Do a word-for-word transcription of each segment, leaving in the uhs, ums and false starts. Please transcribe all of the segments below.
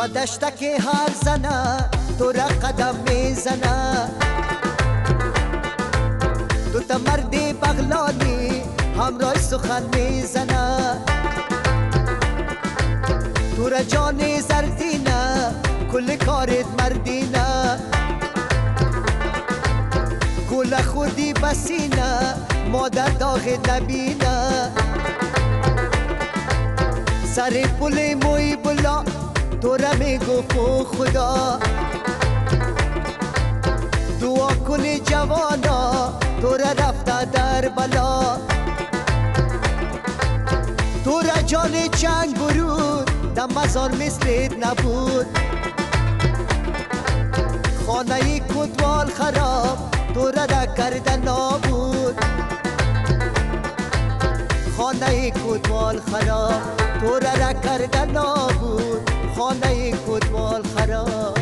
دشتک هر زنه تو را قدم میزنه دو تا مرد بغلانی همراه سخن میزنه تو را جان زردینه کل کارت مردینه کل خودی بسینه مادر داغت نبینه سر پل موی بلا تو را میگفت خدا دعا کن جوانا تو را رفته در بلا تو را جان چنگ برود در مزار مثلت نبود خانه کتوال خراب تو را را کرده نابود خانه کتوال خراب تو را را کرده نابود خانه کتوال خراب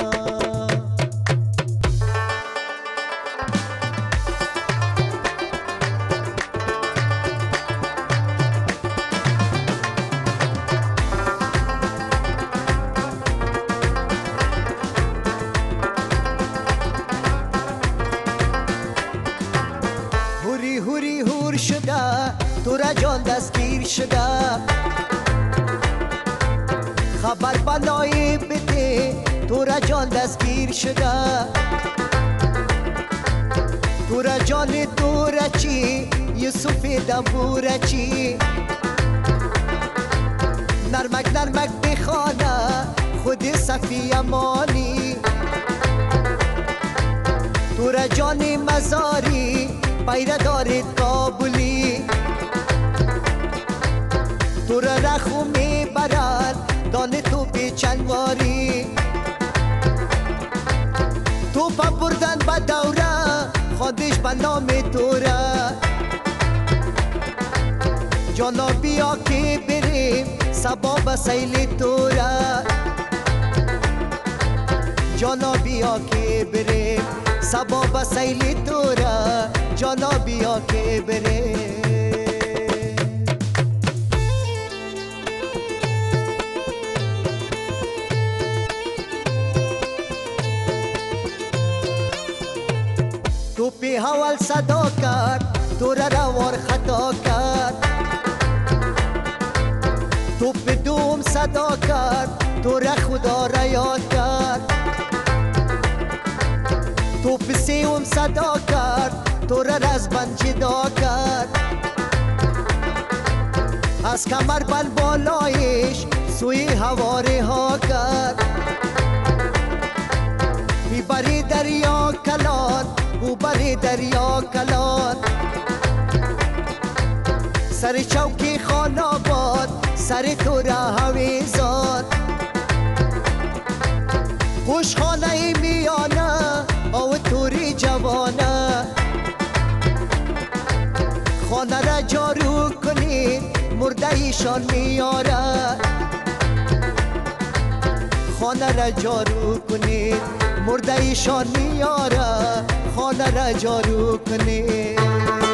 هوری هوری هور شده تو را جان دستگیر شده خبر بلایی بده تو را جان دستگیر شده تو را جان تو را چی یوسف دنبو را چی نرمک نرمک بخانه خود صفی امانی تو را جان مزاری پیره دارد کابلی تو را رخو می برد دانه تو به چنگاری تو پا بردن با دوره خودش به نام تو را جانا بیا که بریم سبا به سیل تو را جانا بیا که بریم سبا به سیل تو را جانا بیا که بریم تو پی حوال صدا کرد تو را روار خطا کرد تو پی دوم صدا کرد تو را خدا را یاد کرد تو پی سیوم صدا کرد تو را رزبند جدا کرد از کمر بند بالایش سوی هواره ها کرد بی بری دریا کلان او بری دریا کلان سر چوکی خان آباد سر تو را هویزان خوش خانه میانه او توری جوانه خانه را جارو کنید مرده ایشان میاره خانه را جارو کنید مرده ایشان میاره خانه را جارو کنید